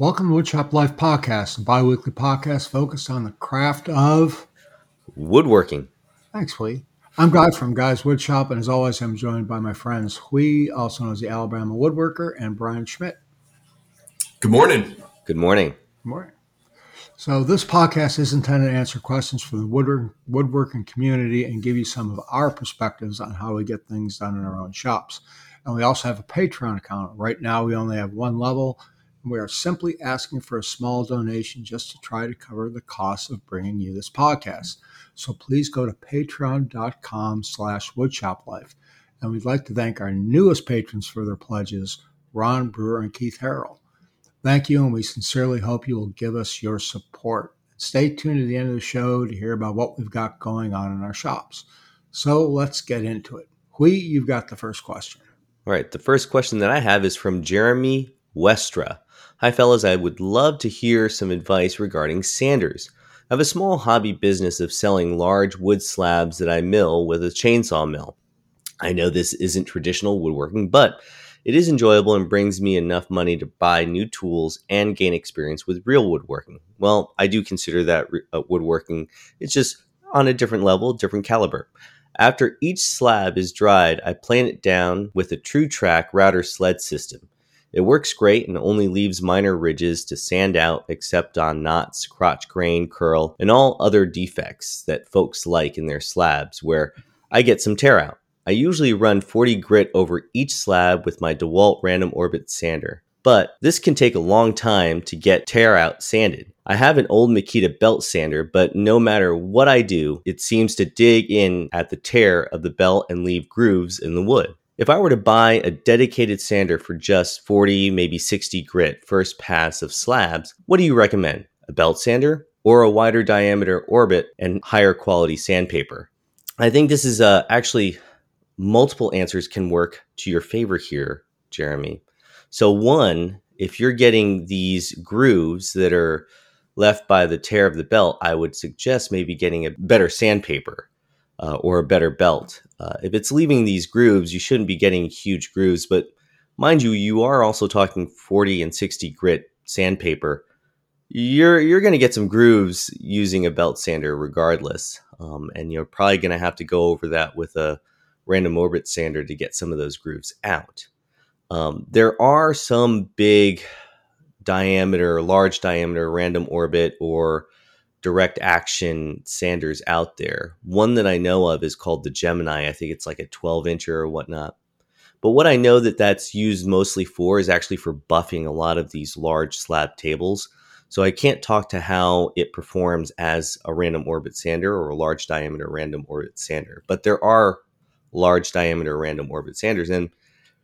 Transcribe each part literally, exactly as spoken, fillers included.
Welcome to Woodshop Life Podcast, a bi-weekly podcast focused on the craft of woodworking. Thanks, Hui. I'm Guy from Guy's Woodshop, and as always, I'm joined by my friends Hui, also known as the Alabama Woodworker, and Brian Schmidt. Good morning. Good morning. Good morning. So this podcast is intended to answer questions from the woodwork, woodworking community and give you some of our perspectives on how we get things done in our own shops. And we also have a Patreon account. Right now, we only have one level. We are simply asking for a small donation just to try to cover the cost of bringing you this podcast. So please go to patreon.com slash woodshoplife. And we'd like to thank our newest patrons for their pledges, Ron Brewer and Keith Harrell. Thank you, and we sincerely hope you will give us your support. Stay tuned to the end of the show to hear about what we've got going on in our shops. So let's get into it. Hui, you've got the first question. All right, the first question that I have is from Jeremy Westra. Hi, fellas. I would love to hear some advice regarding sanders. I have a small hobby business of selling large wood slabs that I mill with a chainsaw mill. I know this isn't traditional woodworking, but it is enjoyable and brings me enough money to buy new tools and gain experience with real woodworking. Well, I do consider that re- uh, woodworking. It's just on a different level, different caliber. After each slab is dried, I plane it down with a TrueTrack router sled system. It works great and only leaves minor ridges to sand out except on knots, crotch grain, curl, and all other defects that folks like in their slabs where I get some tear out. I usually run forty grit over each slab with my DeWalt Random Orbit sander, but this can take a long time to get tear out sanded. I have an old Makita belt sander, but no matter what I do, it seems to dig in at the tear of the belt and leave grooves in the wood. If I were to buy a dedicated sander for just forty, maybe sixty grit first pass of slabs, what do you recommend? A belt sander or a wider diameter Orbit and higher quality sandpaper? I think this is uh, actually multiple answers can work to your favor here, Jeremy. So one, if you're getting these grooves that are left by the tear of the belt, I would suggest maybe getting a better sandpaper uh, or a better belt. Uh, if it's leaving these grooves, you shouldn't be getting huge grooves, but mind you, you are also talking forty and sixty grit sandpaper. You're you're going to get some grooves using a belt sander regardless, um, and you're probably going to have to go over that with a Random Orbit sander to get some of those grooves out. Um, there are some big diameter, large diameter Random Orbit or direct action sanders out there. One that I know of is called the Gemini. I think it's like a twelve incher or whatnot. But what I know that that's used mostly for is actually for buffing a lot of these large slab tables. So I can't talk to how it performs as a Random Orbit sander or a large diameter Random Orbit sander. But there are large diameter Random Orbit sanders. And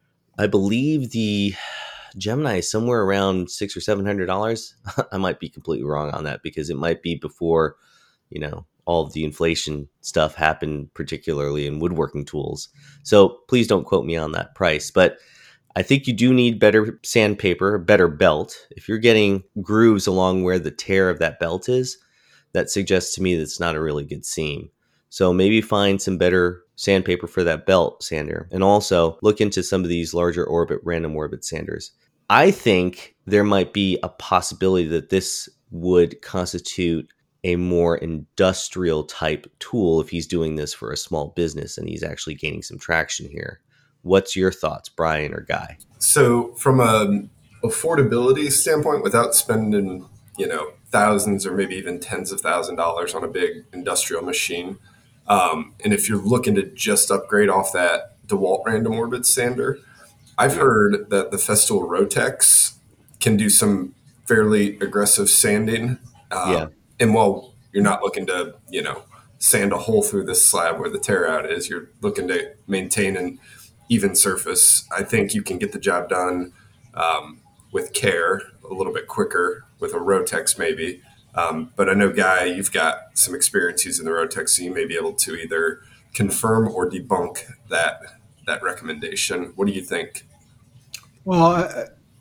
I believe the Gemini is somewhere around six or seven hundred dollars. I might be completely wrong on that because it might be before, you know, all of the inflation stuff happened, particularly in woodworking tools. So please don't quote me on that price. But I think you do need better sandpaper, a better belt. If you're getting grooves along where the tear of that belt is, that suggests to me that it's not a really good seam. So maybe find some better sandpaper for that belt sander. And also look into some of these larger orbit, Random Orbit sanders. I think there might be a possibility that this would constitute a more industrial type tool if he's doing this for a small business and he's actually gaining some traction here. What's your thoughts, Brian or Guy? So from an affordability standpoint, without spending, you know, thousands or maybe even tens of thousand dollars on a big industrial machine, um, and if you're looking to just upgrade off that DeWalt Random Orbit sander, I've heard that the Festool Rotex can do some fairly aggressive sanding. Um, Yeah. And while you're not looking to, you know, sand a hole through this slab where the tear out is, you're looking to maintain an even surface. I think you can get the job done um, with care a little bit quicker with a Rotex maybe. Um, but I know, Guy, you've got some experience using the Rotex, so you may be able to either confirm or debunk that that recommendation. What do you think? Well, uh,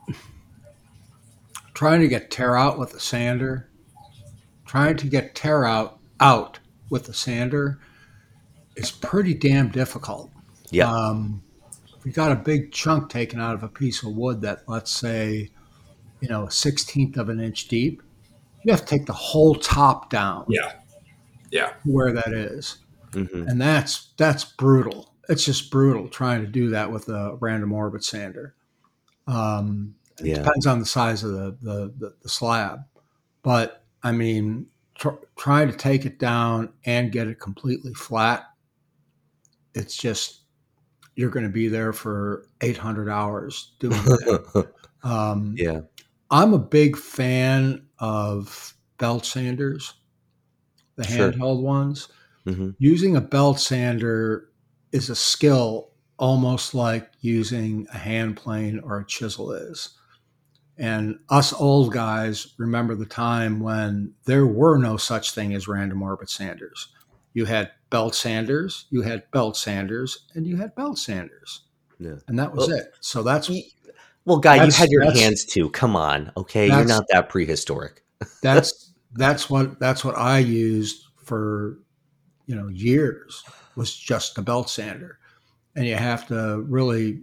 trying to get tear out with a sander, trying to get tear out out with a sander is pretty damn difficult. Yeah. Um, if you got a big chunk taken out of a piece of wood that, let's say, you know, a sixteenth of an inch deep, you have to take the whole top down Yeah. Yeah. where that is. Hmm. And that's that's brutal. It's just brutal trying to do that with a random orbit sander. Um, it Yeah. depends on the size of the, the, the, the slab. But I mean, tr- trying to take it down and get it completely flat, it's just, you're going to be there for eight hundred hours doing that. Um, Yeah. I'm a big fan of belt sanders, the Sure. handheld ones. Hmm. Using a belt sander is a skill almost like using a hand plane or a chisel is. And us old guys remember the time when there were no such thing as random orbit sanders. You had belt sanders, you had belt sanders, and you had belt sanders. Yeah. And that was Well, it. So that's y- well, guy, you that's had your that's hands too. Come on. Okay. You're that's not that prehistoric. that's that's what that's what I used for, you know, years, was just a belt sander. And you have to really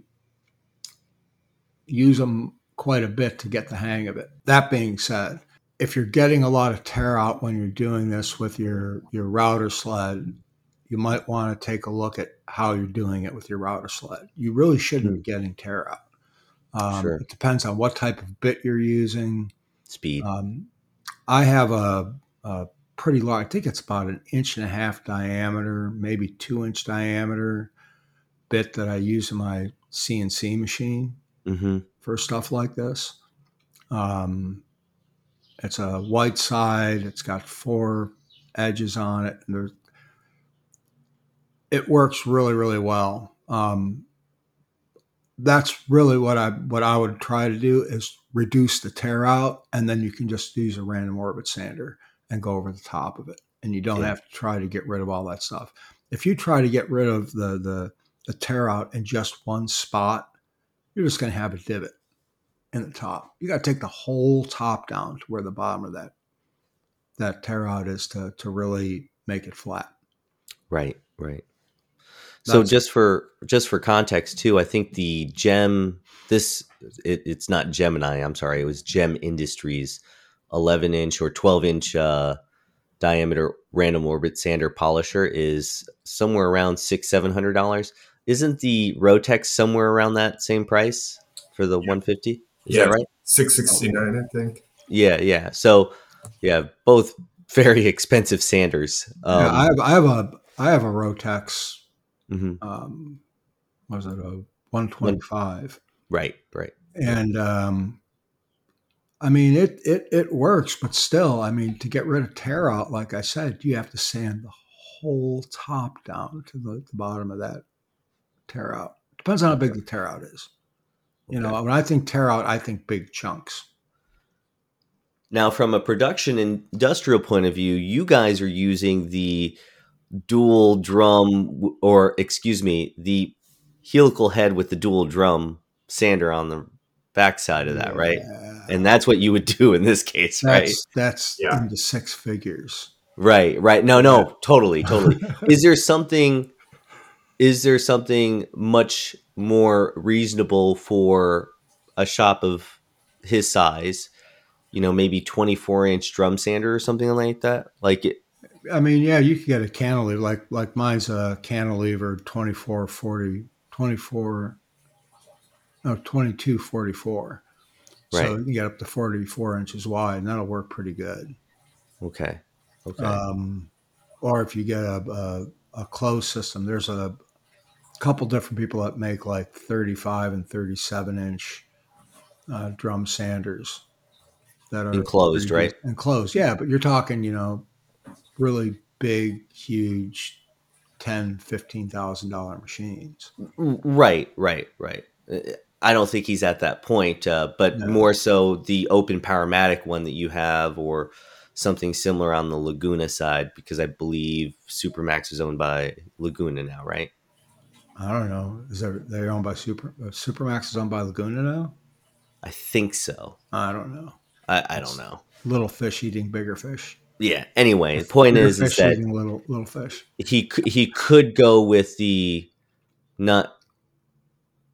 use them quite a bit to get the hang of it. That being said, if you're getting a lot of tear out when you're doing this with your, your router sled, you might want to take a look at how you're doing it with your router sled. You really shouldn't Hmm. be getting tear out. Um, Sure. it depends on what type of bit you're using. Speed. Um, I have a, a pretty large, I think it's about an inch and a half diameter, maybe two inch diameter bit that I use in my C N C machine Hmm. for stuff like this. Um, it's a white side. It's got four edges on it. And there's, it works really, really well. Um, that's really what I what I would try to do is reduce the tear out, and then you can just use a random orbit sander and go over the top of it, and you don't Yeah. have to try to get rid of all that stuff. If you try to get rid of the the, the tear out in just one spot, you're just going to have a divot in the top. You got to take the whole top down to where the bottom of that that tear out is to to really make it flat. Right. Right. So That's just for just for context too, I think the Gem this it, it's not Gemini. I'm sorry, it was Gem Industries, eleven inch or twelve inch uh, diameter random orbit sander polisher is somewhere around six seven hundred dollars. Isn't the Rotex somewhere around that same price for the Yeah. one fifty? Is Yeah. that right? six sixty-nine, I think. Yeah, yeah. So yeah, both very expensive sanders. yeah. I Um, have I have a I have a Rotex. mhm. Um, was it a one One- twenty-five? Right, right. And um, I mean it it it works, but still, I mean, to get rid of tear out, like I said, you have to sand the whole top down to the, the bottom of that tear out. Depends on how big the tear out is. You Okay. know, when I think tear out, I think big chunks. Now, from a production industrial point of view, you guys are using the dual drum, or excuse me, the helical head with the dual drum sander on the backside of that, right? Yeah. And that's what you would do in this case, right? That's that's Yeah. into six figures. Right, right. No, no, totally, totally. Is there something? Is there something much more reasonable for a shop of his size? You know, maybe twenty-four inch drum sander or something like that. Like it. I mean, yeah, you could get a cantilever like like mine's a cantilever twenty-four forty, twenty-four, no, twenty-two forty-four. So Right. you can get up to forty-four inches wide, and that'll work pretty good. Okay. Okay. Um, or if you get a, a, a closed system, there's a couple different people that make like thirty-five and thirty-seven inch uh, drum sanders that are Enclosed, pretty right? decent. Enclosed, yeah, but you're talking, you know, really big, huge, ten, fifteen thousand dollar machines. Right. Right. Right. Uh, I don't think he's at that point, uh, but No. more so the Open Powermatic one that you have, or something similar on the Laguna side, because I believe Supermax is owned by Laguna now, right? I don't know. Is there, they're owned by Super uh, Supermax is owned by Laguna now? I think so. I don't know. I, I don't know. Little fish eating bigger fish. Yeah. Anyway, the point Bigger is, is fish that eating little little fish. he c- he could go with the not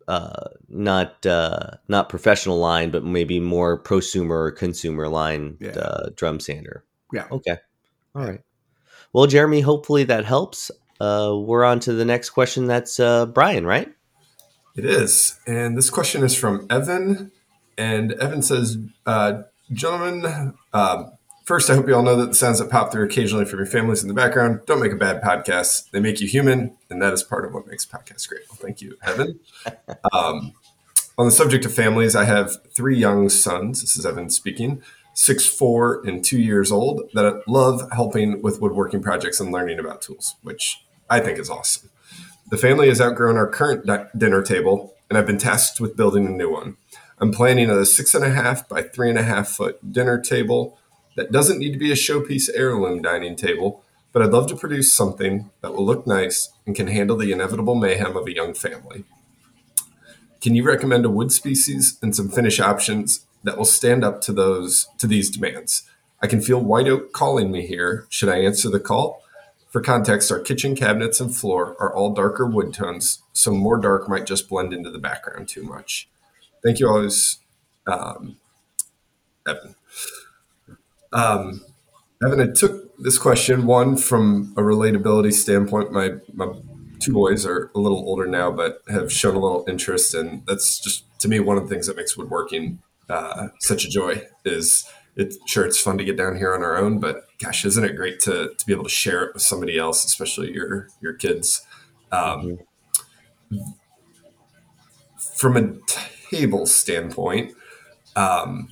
uh, not uh, not professional line, but maybe more prosumer or consumer line Yeah. uh, drum sander. Yeah. Okay. All right. Well, Jeremy, hopefully that helps. Uh, we're on to the next question. That's uh, Brian, right? It is. And this question is from Evan. And Evan says, uh, gentlemen, um, first, I hope you all know that the sounds that pop through occasionally from your families in the background don't make a bad podcast. They make you human, and that is part of what makes podcasts great. Well, thank you, Evan. um, on the subject of families, I have three young sons. This is Evan speaking, six, four, and two years old, that love helping with woodworking projects and learning about tools, which I think is awesome. The family has outgrown our current di- dinner table, and I've been tasked with building a new one. I'm planning a six and a half by three and a half foot dinner table that doesn't need to be a showpiece heirloom dining table, but I'd love to produce something that will look nice and can handle the inevitable mayhem of a young family. Can you recommend a wood species and some finish options that will stand up to those to these demands? I can feel white oak calling me here. Should I answer the call? For context, our kitchen cabinets and floor are all darker wood tones, so more dark might just blend into the background too much. Thank you always, um, Evan. Um, Evan, I took this question, one, from a relatability standpoint. My, my two boys are a little older now, but have shown a little interest, and that's just, to me, one of the things that makes woodworking uh, such a joy is it, sure, it's fun to get down here on our own, but gosh, isn't it great to to be able to share it with somebody else, especially your your kids? Um, mm-hmm. From a table standpoint, um,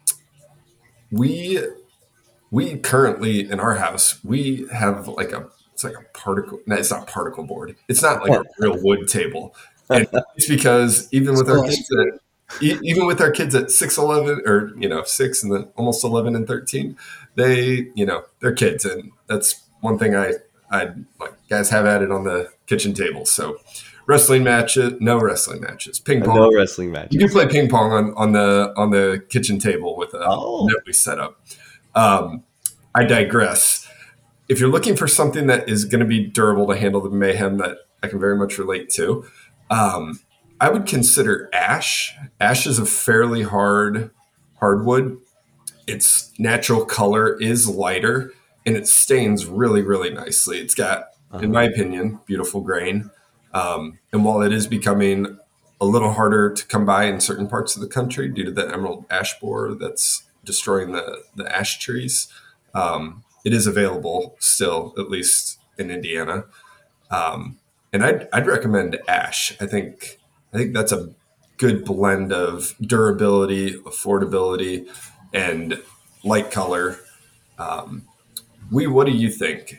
we we currently in our house we have like a it's like a particle. No, it's not particle board. It's not like a real wood table, and it's because even with our kids at even with our kids at six, eleven, or, you know, six and then almost eleven and thirteen, they, you know, they're kids. And that's one thing I, I like guys have added on the kitchen table. So wrestling matches, no wrestling matches, ping pong. No wrestling matches. You can play ping pong on, on the, on the kitchen table with a oh. net we set up. Um, I digress. If you're looking for something that is going to be durable to handle the mayhem that I can very much relate to, um, I would consider ash. Ash is a fairly hard hardwood. Its natural color is lighter, and it stains really, really nicely. It's got, uh-huh. in my opinion, beautiful grain. Um, and while it is becoming a little harder to come by in certain parts of the country due to the emerald ash borer that's destroying the, the ash trees, um, it is available still, at least in Indiana. Um, and I'd, I'd recommend ash. I think... I think that's a good blend of durability, affordability, and light color. Um, we, what do you think?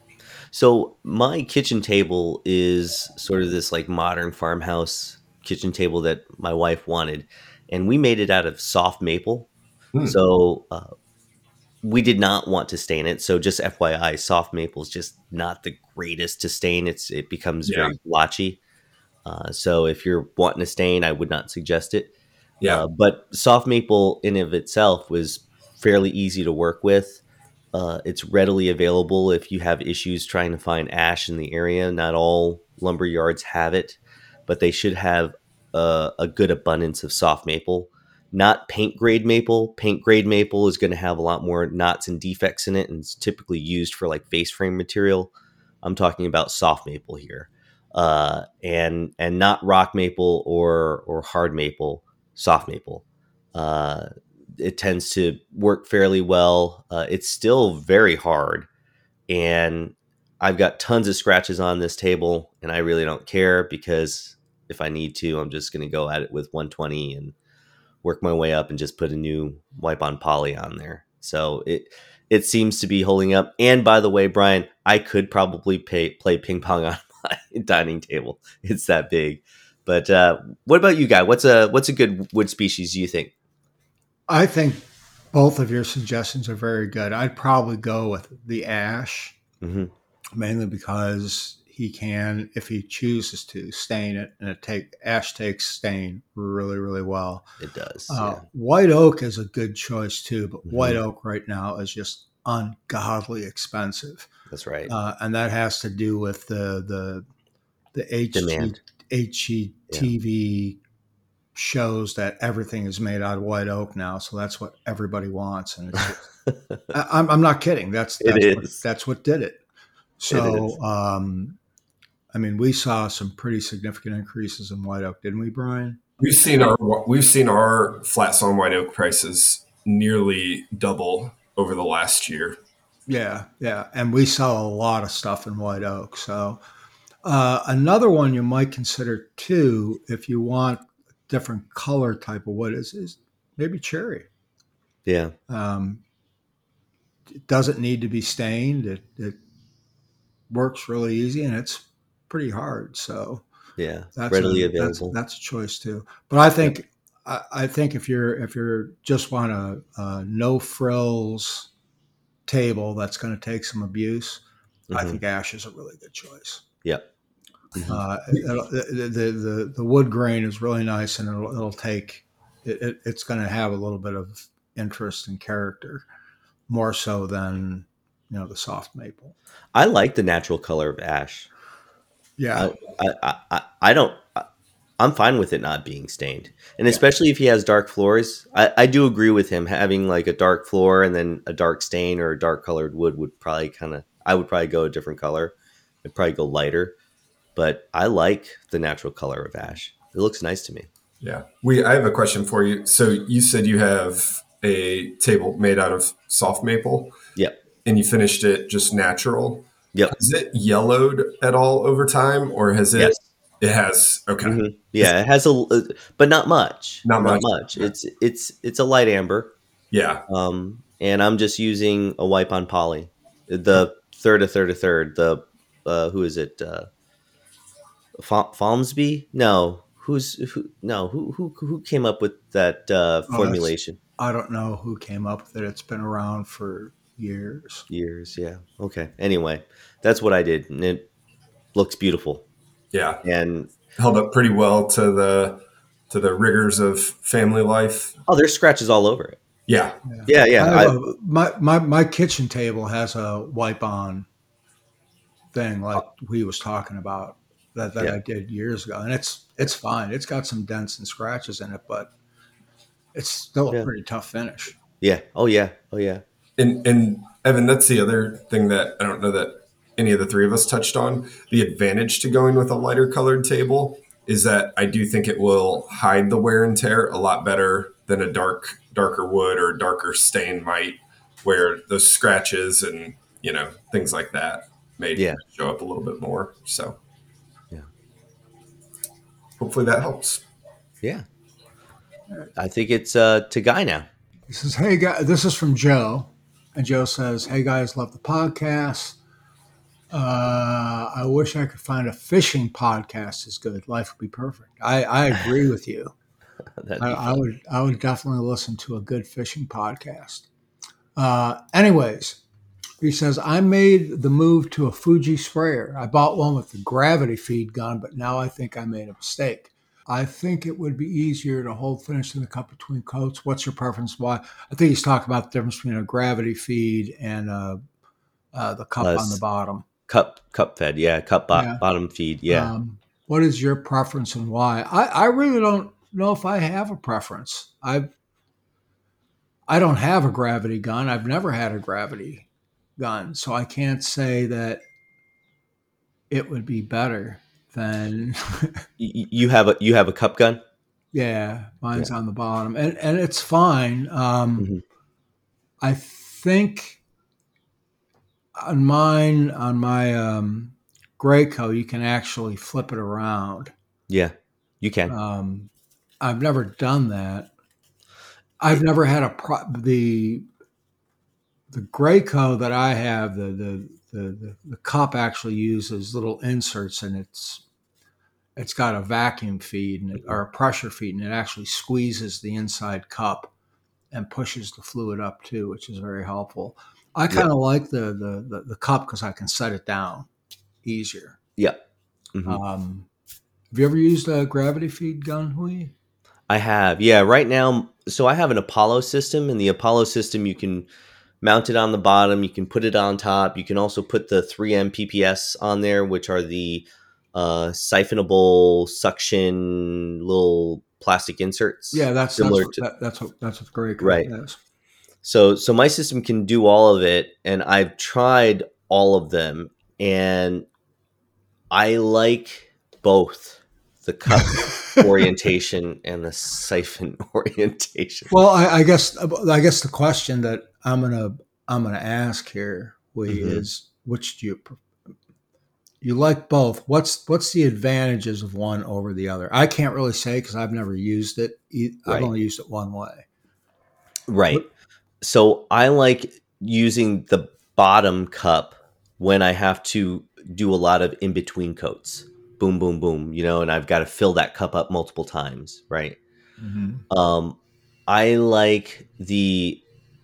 So my kitchen table is sort of this like modern farmhouse kitchen table that my wife wanted, and we made it out of soft maple. Hmm. So uh, we did not want to stain it. So just F Y I, soft maple is just not the greatest to stain. It's it becomes yeah. very blotchy. Uh, so if you're wanting to stain, I would not suggest it. Yeah. Uh, but soft maple in of itself was fairly easy to work with. Uh, it's readily available if you have issues trying to find ash in the area. Not all lumber yards have it, but they should have uh, a good abundance of soft maple. Not paint grade maple. Paint grade maple is going to have a lot more knots and defects in it, and it's typically used for like face frame material. I'm talking about soft maple here. Uh, and and not rock maple or or hard maple, soft maple. Uh, it tends to work fairly well. Uh, it's still very hard, and I've got tons of scratches on this table, and I really don't care because if I need to, I'm just going to go at it with one twenty and work my way up and just put a new wipe on poly on there. So it it seems to be holding up. And by the way, Brian, I could probably pay, play ping pong on my dining table. It's that big. But uh, what about you, Guy? What's a what's a good wood species do you think? I think both of your suggestions are very good. I'd probably go with the ash, mm-hmm. mainly because he can, if he chooses to, stain it, and it take ash takes stain really, really well. It does. Uh, yeah. White oak is a good choice too, but Mm-hmm. white oak right now is just ungodly expensive. That's right. Uh, and that has to do with the the the H G, Demand. H G T V shows that everything is made out of white oak now, so that's what everybody wants. And it's, I, I'm, I'm not kidding. That's that's It what, is. that's what did it. It So, is. um, I mean, we saw some pretty significant increases in white oak, didn't we, Brian? We've seen our we've seen our flat sawn white oak prices nearly double over the last year. Yeah, yeah, and we sell a lot of stuff in white oak. So, uh, another one you might consider too, if you want different color type of wood, is, is maybe cherry. Yeah. Um, it doesn't need to be stained. It, it works really easy, and it's pretty hard. So Yeah. that's Readily a, that's available. that's a choice too. But I think I, I think if you're if you're just want a, a no frills table that's going to take some abuse, I Mhm. think ash is a really good choice. Yep. Mhm. Uh, it'll- the, the the the wood grain is really nice, and it'll it'll take it, it, it's going to have a little bit of interest and character, more so than you know the soft maple. I like the natural color of ash. Yeah, I, I, I, I don't. I- I'm fine with it not being stained, and especially if he has dark floors. I, I do agree with him having like a dark floor and then a dark stain or a dark colored wood would probably kind of. I would probably go a different color. I'd probably go lighter, but I like the natural color of ash. It looks nice to me. Yeah. We I have a question for you. So you said you have a table made out of soft maple Yep. and you finished it just natural. Yep. Is it yellowed at all over time or has it Yes. it has okay. Mhm. Yeah, it has a, uh, but not much. Not much. Yeah. It's it's it's a light amber. Yeah. Um, and I'm just using a wipe on poly, the third, a third, a third. The uh, who is it? Uh, Fa- Falmsby? No, who's who? No, who who who came up with that uh, Oh, formulation? I don't know who came up with it. It's been around for years. Years, yeah. Okay. Anyway, that's what I did, and it looks beautiful. Yeah. And Held up pretty well to the to the rigors of family life. oh, there's scratches all over it. Yeah. Yeah, yeah. I I, have a- my, my my kitchen table has a wipe on thing like we was talking about that, that Yeah. I did years ago, and it's it's fine. It's got some dents and scratches in it, but it's still a Yeah. pretty tough finish. yeah. Oh yeah. Oh yeah. And and Evan, that's the other thing that I don't know that any of the three of us touched on. The advantage to going with a lighter colored table is that I do think it will hide the wear and tear a lot better than a dark darker wood or darker stain might, where those scratches and you know things like that may Yeah. show up a little bit more. So Yeah. hopefully that helps. Yeah. I think it's uh, to Guy now. He says, "Hey guys, this is from Joe," and Joe says, "Hey guys, love the podcast. Uh, I wish I could find a fishing podcast as good. Life would be perfect." I, I agree with you. That'd I, be I fun. would I would definitely listen to a good fishing podcast. Uh, anyways, he says, I made the move to a Fuji sprayer. I bought one with the gravity feed gun, but now I think I made a mistake. I think it would be easier to hold finish in the cup between coats. What's your preference? Why? I think he's talking about the difference between a gravity feed and uh, uh, the cup Uh, on the bottom. Cup cup fed, yeah. Cup bo- Yeah. bottom feed, yeah. Um, what is your preference and why? I, I really don't know if I have a preference. I I don't have a gravity gun. I've never had a gravity gun, so I can't say that it would be better than. Y- you have a you have a cup gun. Yeah, mine's on the bottom, and and it's fine. Um, Mhm. I think on mine on my um, Graco, you can actually flip it around. Yeah, you can. Um, I've never done that. I've never had a pro- the the Graco that I have. The the, the the the cup actually uses little inserts, and it's it's got a vacuum feed and it, or a pressure feed, and it actually squeezes the inside cup and pushes the fluid up too, which is very helpful. I kind of like the the the, the cup because I can set it down easier. Yeah. Mhm. Um, have you ever used a gravity feed gun, Hui? I have. Yeah, right now, so I have an Apollo system, and the Apollo system, you can mount it on the bottom, you can put it on top, you can also put the three M P P S on there, which are the uh, siphonable suction little plastic inserts. Yeah, that's similar that's to that, that's what that's what the Grey Cup right. is. So so my system can do all of it, and I've tried all of them, and I like both the cup orientation and the siphon orientation. Well, I, I guess I guess the question that I'm gonna I'm gonna ask here, Lee, Mhm. is which do you prefer? You like both. What's what's the advantages of one over the other? I can't really say because I've never used it. E- I've Right. only used it one way. Right. So I like using the bottom cup when I have to do a lot of in between coats. Boom, boom, boom. You know, and I've got to fill that cup up multiple times. Right. Mm-hmm. Um, I like the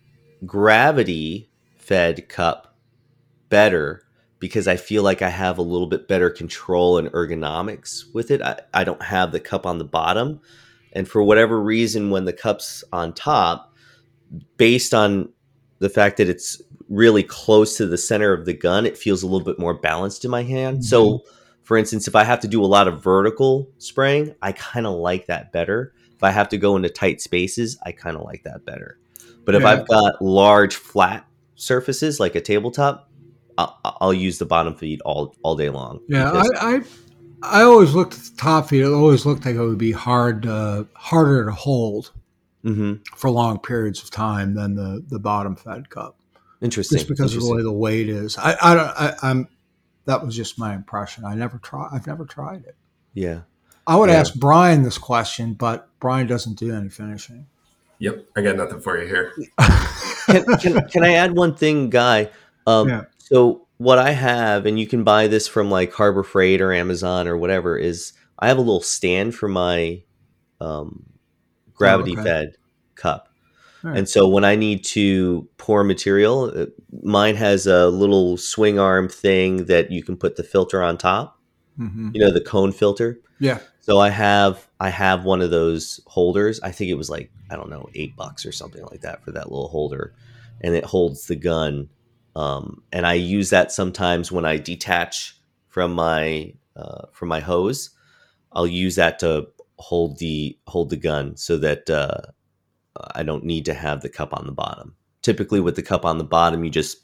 gravity fed cup better because I feel like I have a little bit better control and ergonomics with it. I, I don't have the cup on the bottom. And for whatever reason, when the cup's on top, based on the fact that it's really close to the center of the gun, it feels a little bit more balanced in my hand. Mhm. So, for instance, if I have to do a lot of vertical spraying, I kind of like that better. If I have to go into tight spaces, I kind of like that better. But if Yeah. I've got large flat surfaces like a tabletop, I'll, I'll use the bottom feed all all day long. Yeah, because- I, I I always looked at the top feed. It always looked like it would be hard, uh, harder to hold Mhm. for long periods of time than the, the bottom fed cup, Interesting. just because of the Interesting. way the weight is. I I, don't, I I'm that was just my impression. I never try. I've never tried it. Yeah. I would Yeah. ask Brian this question, but Brian doesn't do any finishing. Yep, I got nothing for you here. can, can, can I add one thing, Guy? Um, Yeah. So what I have, and you can buy this from like Harbor Freight or Amazon or whatever, is I have a little stand for my um, gravity Oh, okay. fed cup. All right. And so when I need to pour material, uh, mine has a little swing arm thing that you can put the filter on top, Mhm. you know, the cone filter. Yeah. So I have I have one of those holders. I think it was like, I don't know, eight bucks or something like that for that little holder, and it holds the gun. Um, and I use that sometimes when I detach from my uh, from my hose. I'll use that to hold the hold the gun so that uh, I don't need to have the cup on the bottom. Typically, with the cup on the bottom, you just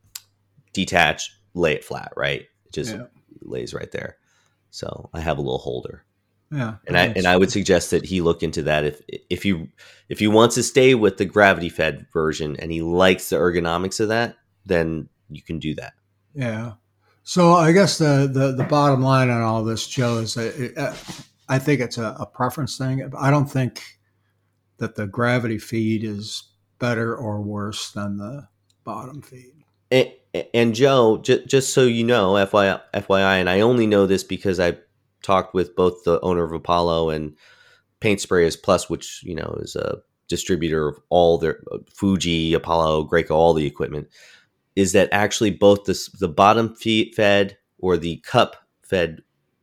detach, lay it flat, right? It just Yeah. lays right there. So I have a little holder. Yeah. And I and I would suggest that he look into that if if you if he wants to stay with the gravity fed version and he likes the ergonomics of that, then you can do that. Yeah. So I guess the, the, the bottom line on all this, Joe, is that it, uh, I think it's a, a preference thing. I don't think that the gravity feed is better or worse than the bottom feed. And, and Joe, j- just so you know, F Y I, F Y I, and I only know this because I talked with both the owner of Apollo and Paint Sprayers Plus, which you know is a distributor of all their Fuji, Apollo, Graco, all the equipment. Is that actually both the the bottom feed fed or the cup fed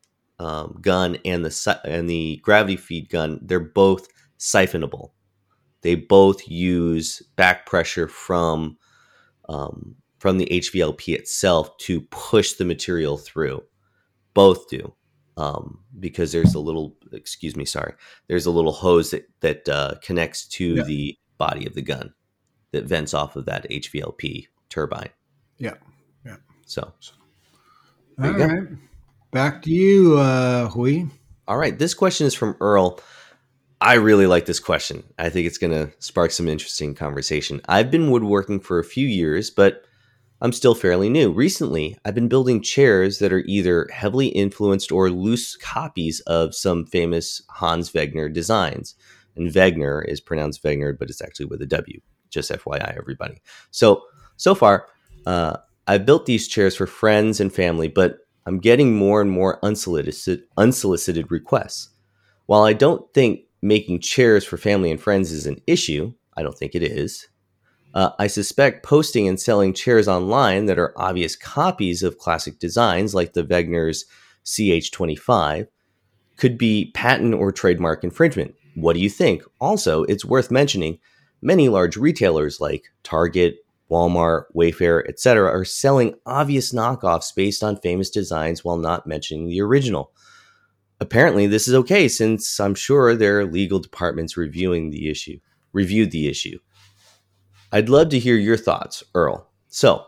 um, gun and the and the gravity feed gun? They're both siphonable. They both use back pressure from um, from the H V L P itself to push the material through. Both do, um, because there's a little, excuse me, sorry, there's a little hose that that uh, connects to Yeah. the body of the gun that vents off of that H V L P turbine. Yeah. Yeah. So, there All you go. right. Back to you, uh, Hui. All right, this question is from Earl. I really like this question. I think it's going to spark some interesting conversation. I've been woodworking for a few years, but I'm still fairly new. Recently, I've been building chairs that are either heavily influenced or loose copies of some famous Hans Wegner designs. And Wegner is pronounced Wegner, but it's actually with a W. Just F Y I, everybody. So, so far, uh, I've built these chairs for friends and family, but I'm getting more and more unsolicited, unsolicited requests. While I don't think making chairs for family and friends is an issue, I don't think it is. Uh, I suspect posting and selling chairs online that are obvious copies of classic designs like the Wegner's C H twenty-five could be patent or trademark infringement. What do you think? Also, it's worth mentioning many large retailers like Target, Walmart, Wayfair, et cetera, are selling obvious knockoffs based on famous designs while not mentioning the original. Apparently, this is okay since I'm sure their legal departments reviewing the issue, reviewed the issue. I'd love to hear your thoughts, Earl. So,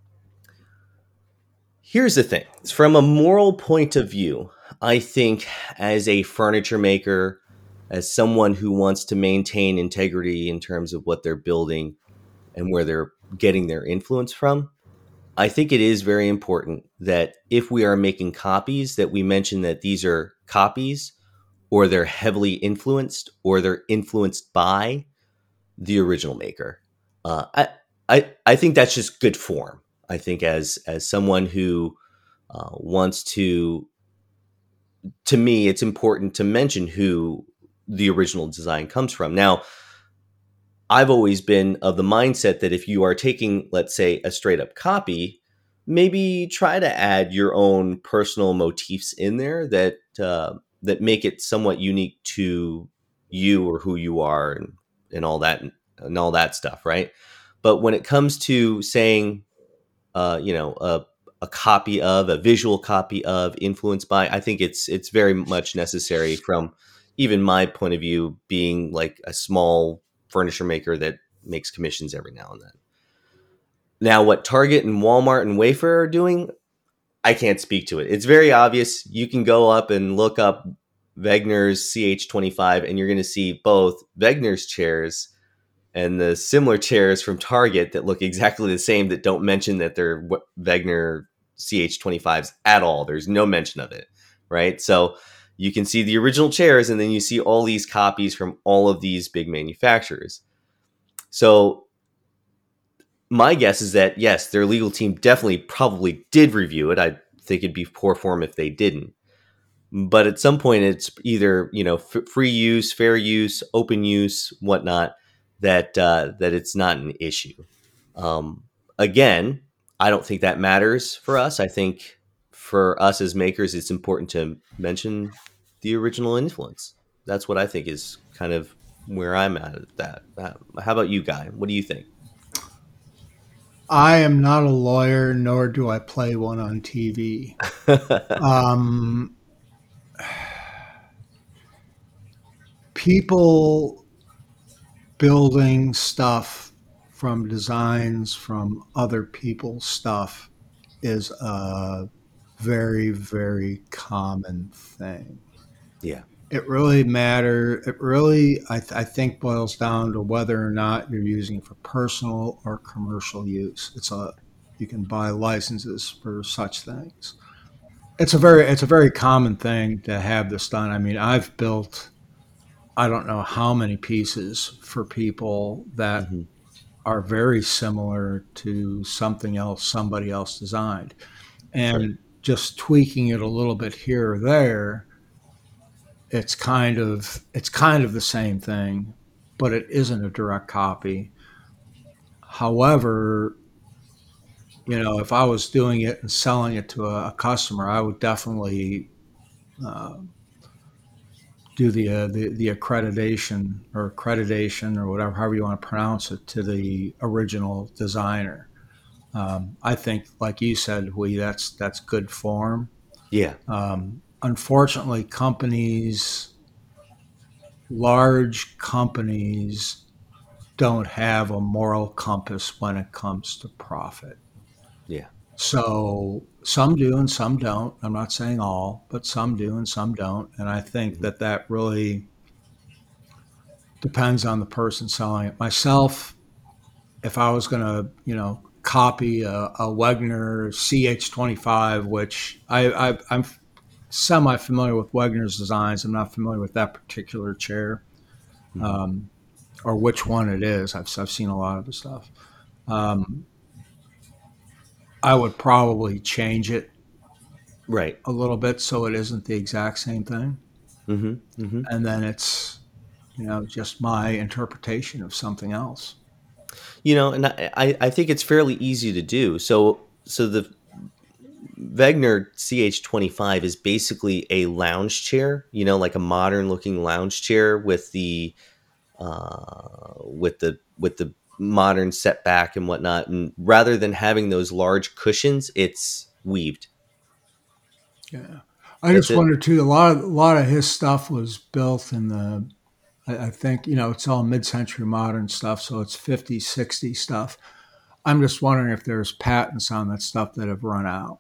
here's the thing. From a moral point of view, I think as a furniture maker, as someone who wants to maintain integrity in terms of what they're building and where they're getting their influence from, I think it is very important that if we are making copies, that we mention that these are copies or they're heavily influenced or they're influenced by the original maker. Uh, I, I, I think that's just good form. I think as, as someone who uh, wants to, to me, it's important to mention who the original design comes from. Now, I've always been of the mindset that if you are taking, let's say, a straight up copy, maybe try to add your own personal motifs in there that uh, that make it somewhat unique to you or who you are and, and all that and all that stuff, right? But when it comes to saying, uh, you know, a, a copy of, a visual copy of, influenced by, I think it's it's very much necessary from even my point of view, being like a small furniture maker that makes commissions every now and then. Now, what Target and Walmart and Wayfair are doing, I can't speak to it. It's very obvious. You can go up and look up Wegener's C H twenty-five, and you're going to see both Wegener's chairs and the similar chairs from Target that look exactly the same that don't mention that they're Wegener C H twenty-fives at all. There's no mention of it, right? So you can see the original chairs, and then you see all these copies from all of these big manufacturers. So my guess is that, yes, their legal team definitely probably did review it. I think it'd be poor form if they didn't. But at some point, it's either, you know, f- free use, fair use, open use, whatnot, that uh, that it's not an issue. Um, again, I don't think that matters for us. I think for us as makers, it's important to mention the original influence. That's what I think is kind of where I'm at at that. Uh, how about you, Guy? What do you think? I am not a lawyer, nor do I play one on T V. um, people building stuff from designs from other people's stuff is a very, very common thing. Yeah. It really matters. It really, I, th- I think, boils down to whether or not you're using it for personal or commercial use. It's a, you can buy licenses for such things. It's a very, it's a very common thing to have this done. I mean, I've built, I don't know how many pieces for people that mm-hmm. are very similar to something else somebody else designed, and sure. just tweaking it a little bit here or there. It's kind of it's kind of the same thing, but it isn't a direct copy. However, you know, if I was doing it and selling it to a, a customer, I would definitely uh, do the, uh, the the accreditation or accreditation or whatever, however you want to pronounce it, to the original designer. Um, I think, like you said, we that's that's good form. Yeah. Um, unfortunately, companies, large companies, don't have a moral compass when it comes to profit. Yeah. So some do and some don't. I'm not saying all, but some do and some don't. And I think mm-hmm. that that really depends on the person selling it. Myself, if I was going to, you know, copy a, a Wegener C H twenty-five, which I, I, I'm semi-familiar with Wegener's designs. I'm not familiar with that particular chair, mm-hmm. um, or which one it is. I've, I've seen a lot of the stuff. Um, I would probably change it right a little bit so it isn't the exact same thing. Mm-hmm. Mm-hmm. And then it's, you know, just my interpretation of something else. You know, and I, I think it's fairly easy to do. So so the Wegener C H twenty-five is basically a lounge chair, you know, like a modern looking lounge chair with the uh, with the with the modern setback and whatnot. And rather than having those large cushions, it's weaved. Yeah. I That's just it. wondered too, a lot of, a lot of his stuff was built in the, I I think, you know, it's all mid-century modern stuff. So it's fifties, sixties stuff. I'm just wondering if there's patents on that stuff that have run out.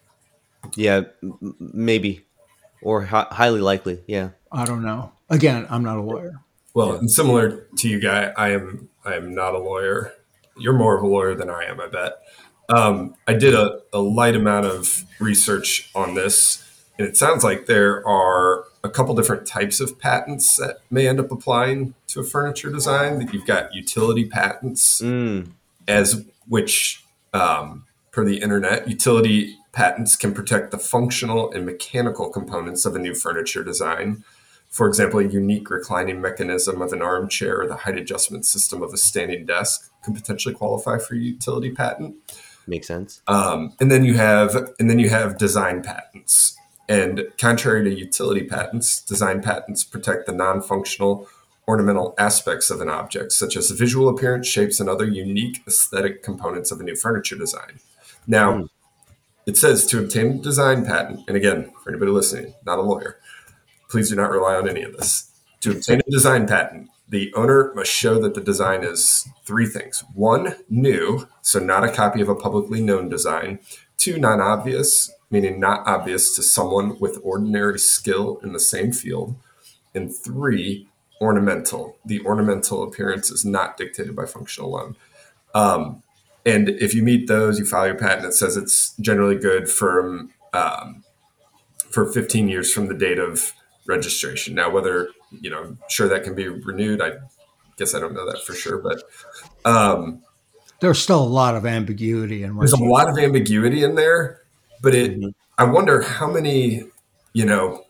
Yeah, m- maybe, or hi- highly likely. Yeah. I don't know. Again, I'm not a lawyer. Well, Yeah. and similar to you, Guy, I am I am not a lawyer. You're more of a lawyer than I am, I bet. Um, I did a, a light amount of research on this, and it sounds like there are a couple different types of patents that may end up applying to a furniture design. That you've got utility patents, Mm, as which, um, per the internet, utility patents can protect the functional and mechanical components of a new furniture design. For example, a unique reclining mechanism of an armchair or the height adjustment system of a standing desk could potentially qualify for a utility patent. makes sense. Um, and then you have and then you have design patents. And contrary to utility patents, design patents protect the non-functional ornamental aspects of an object, such as the visual appearance, shapes, and other unique aesthetic components of a new furniture design. Now, Mm, it says to obtain a design patent, and again, for anybody listening, not a lawyer, please do not rely on any of this. To obtain a design patent, the owner must show that the design is three things. One, new, so not a copy of a publicly known design. Two, non-obvious, meaning not obvious to someone with ordinary skill in the same field. And three, ornamental. The ornamental appearance is not dictated by function alone. Um, and if you meet those, you file your patent. It says it's generally good for um, for fifteen years from the date of registration. Now, whether, you know, I'm sure that can be renewed, I guess I don't know that for sure, but um, There's still a lot of ambiguity in there's what a you. lot of ambiguity in there. But it, mhm. I wonder how many, you know,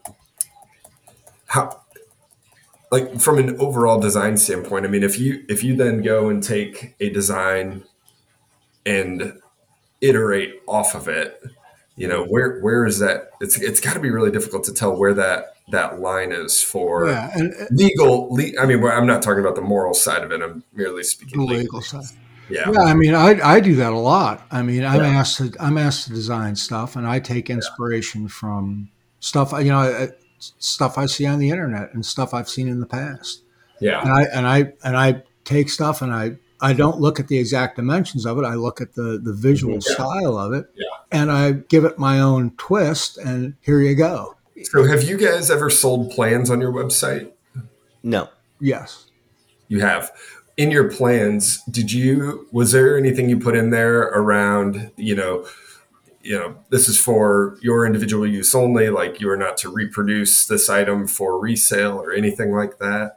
how, like from an overall design standpoint. I mean, if you if you then go and take a design and iterate off of it, you know, where where is that? It's it's got to be really difficult to tell where that that line is for Yeah, and uh, legal. Le- I mean, I'm not talking about the moral side of it. I'm merely the speaking legal legally. side. Yeah, Yeah, I mean, I I do that a lot. I mean, I'm yeah, asked to I'm asked to design stuff, and I take inspiration from stuff you know uh, stuff I see on the internet and stuff I've seen in the past. yeah, And I and I and I take stuff and I I don't look at the exact dimensions of it. I look at the the visual Mhm. yeah, style of it, yeah. and I give it my own twist. And here you go. So, have you guys ever sold plans on your website? No. Yes. You have. In your plans, did you was there anything you put in there around, you know, you know, this is for your individual use only, like you are not to reproduce this item for resale or anything like that?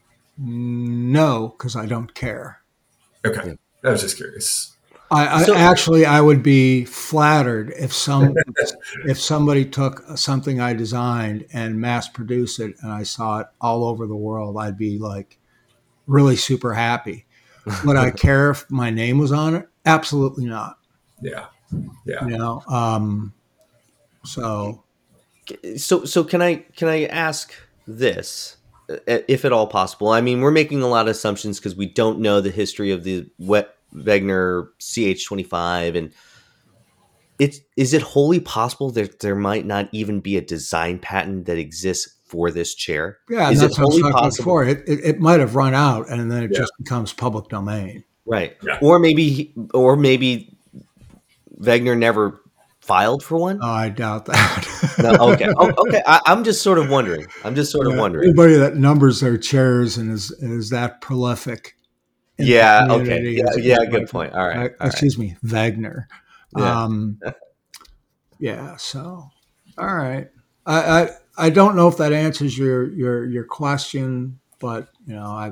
No, because I don't care. Okay. Yeah. I was just curious. I, I So, actually I would be flattered if some if somebody took something I designed and mass produced it and I saw it all over the world. I'd be like really super happy. Would I care if my name was on it? Absolutely not. Yeah. Yeah. You know. Um, so so, so can I can I ask this, uh, if at all possible? I mean, we're making a lot of assumptions because we don't know the history of the Wet Wegener C H twenty-five, and it's is it wholly possible that there might not even be a design patent that exists for this chair? yeah, and Is it that's what I was wholly talking possible? before. It, it it might have run out and then it Yeah. just becomes public domain. Right. Yeah. Or maybe, or maybe Wegener never filed for one. Oh, I doubt that. No, okay. Oh, okay. I, I'm just sort of wondering. I'm just sort of Yeah, wondering. anybody that numbers their chairs and is is that prolific. in the Yeah. Okay. community Yeah. is Yeah. like- Good point. All right. uh, All right. excuse me, Wagner. Yeah. Um, yeah. So, all right. I, I I don't know if that answers your your your question, but you know, I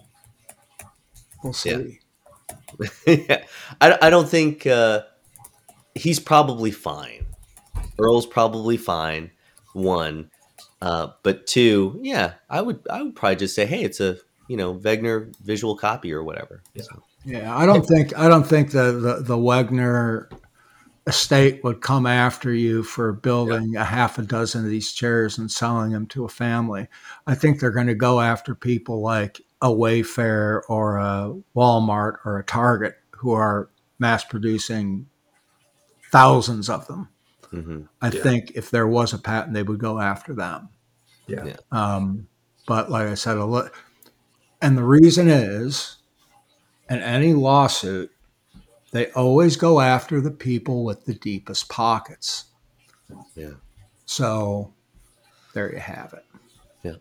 we'll see. Yeah. I, I don't think uh, he's probably fine. Earl's probably fine. One, uh, but two, yeah, I would I would probably just say, hey, it's a you know Wegener visual copy or whatever. Yeah. So, Yeah, I don't think I don't think the the, the Wagner estate would come after you for building a half a dozen of these chairs and selling them to a family. I think they're going to go after people like a Wayfair or a Walmart or a Target who are mass producing thousands of them. Mm-hmm. I Yeah. think if there was a patent, they would go after them. Yeah. Yeah. Um, but like I said, a li- and the reason is, in any lawsuit, they always go after the people with the deepest pockets. Yeah. So there you have it. Yeah.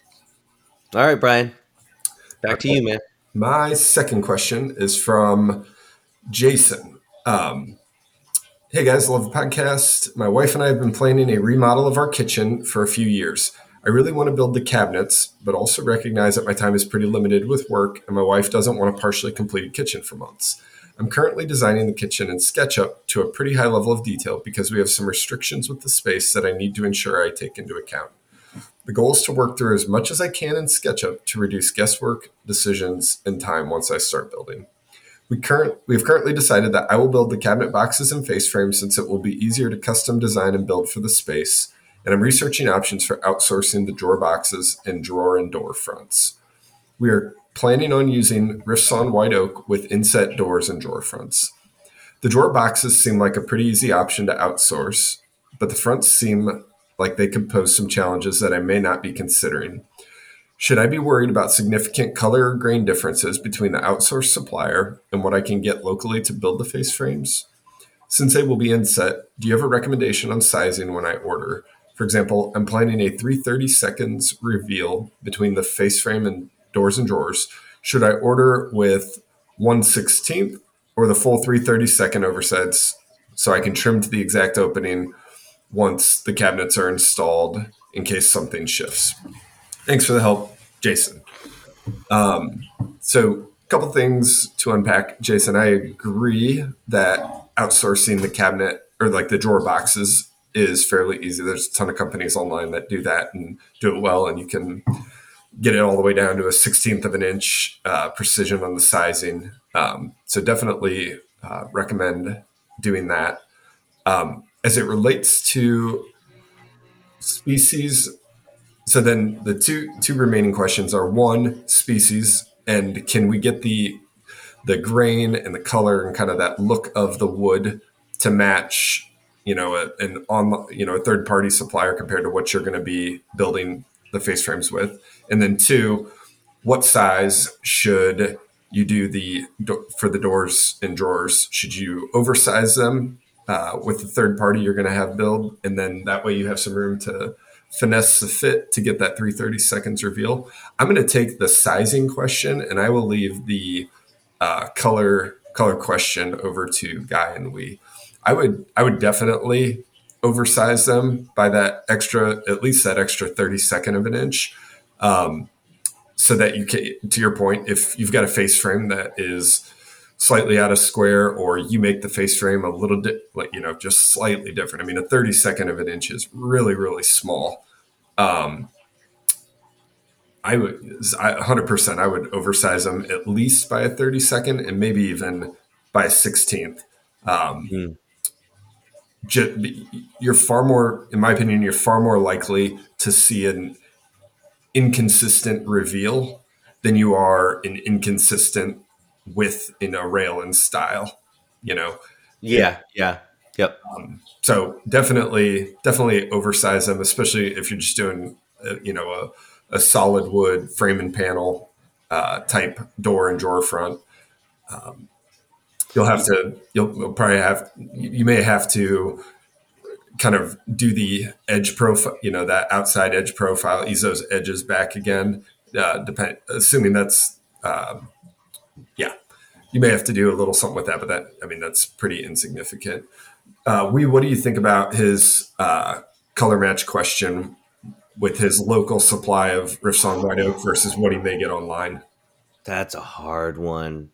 All right, Brian. Back to Okay. you, man. My second question is from Jason. Um, hey guys, love the podcast. My wife and I have been planning a remodel of our kitchen for a few years. I really want to build the cabinets, but also recognize that my time is pretty limited with work and my wife doesn't want a partially completed kitchen for months. I'm currently designing the kitchen in SketchUp to a pretty high level of detail because we have some restrictions with the space that I need to ensure I take into account. The goal is to work through as much as I can in SketchUp to reduce guesswork, decisions, and time once I start building. We current we have currently decided that I will build the cabinet boxes and face frames since it will be easier to custom design and build for the space, and I'm researching options for outsourcing the drawer boxes and drawer and door fronts. We are planning on using Riffsawn White Oak with inset doors and drawer fronts. The drawer boxes seem like a pretty easy option to outsource, but the fronts seem like they could pose some challenges that I may not be considering. Should I be worried about significant color or grain differences between the outsourced supplier and what I can get locally to build the face frames? Since they will be inset, do you have a recommendation on sizing when I order? For example, I'm planning a three hundred thirty seconds reveal between the face frame and doors and drawers. Should I order with one sixteenth or the full three hundred thirty second oversize so I can trim to the exact opening once the cabinets are installed in case something shifts? Thanks for the help, Jason. Um, so a couple things to unpack. Jason, I agree that outsourcing the cabinet or like the drawer boxes is fairly easy. There's a ton of companies online that do that and do it well, and you can get it all the way down to a sixteenth of an inch uh, precision on the sizing. Um, so definitely uh, recommend doing that. Um, as it relates to species, so then the two two remaining questions are: one, species, and can we get the the grain and the color and kind of that look of the wood to match, you know, a, an on you know a third party supplier compared to what you're going to be building the face frames with, and then two, what size should you do the for the doors and drawers? Should you oversize them uh, with the third party you're going to have build, and then that way you have some room to finesse the fit to get that three hundred thirty seconds reveal? I'm going to take the sizing question, and I will leave the uh, color color question over to Guy and we. I would I would definitely oversize them by that extra, at least that extra thirty second of an inch, um, so that you can, to your point, if you've got a face frame that is slightly out of square, or you make the face frame a little bit, like, you know, just slightly different. I mean, a thirty second of an inch is really, really small. Um, I would, I, one hundred percent, I would oversize them at least by a thirty second and maybe even by a sixteenth. Um, Mm. ju- you're far more, in my opinion, you're far more likely to see an inconsistent reveal than you are an inconsistent width in a rail and style, you know? Yeah. Yeah. Yep. Um, so definitely, definitely oversize them, especially if you're just doing, uh, you know, a, a solid wood frame and panel uh, type door and drawer front. Um, you'll have to, you'll, you'll probably have, you may have to kind of do the edge profile, you know, that outside edge profile, ease those edges back again, uh, depend, assuming that's, um, yeah, you may have to do a little something with that, but that, I mean, that's pretty insignificant. Uh, we, what do you think about his uh, color match question with his local supply of Riffsawn White Oak versus what he may get online? That's a hard one.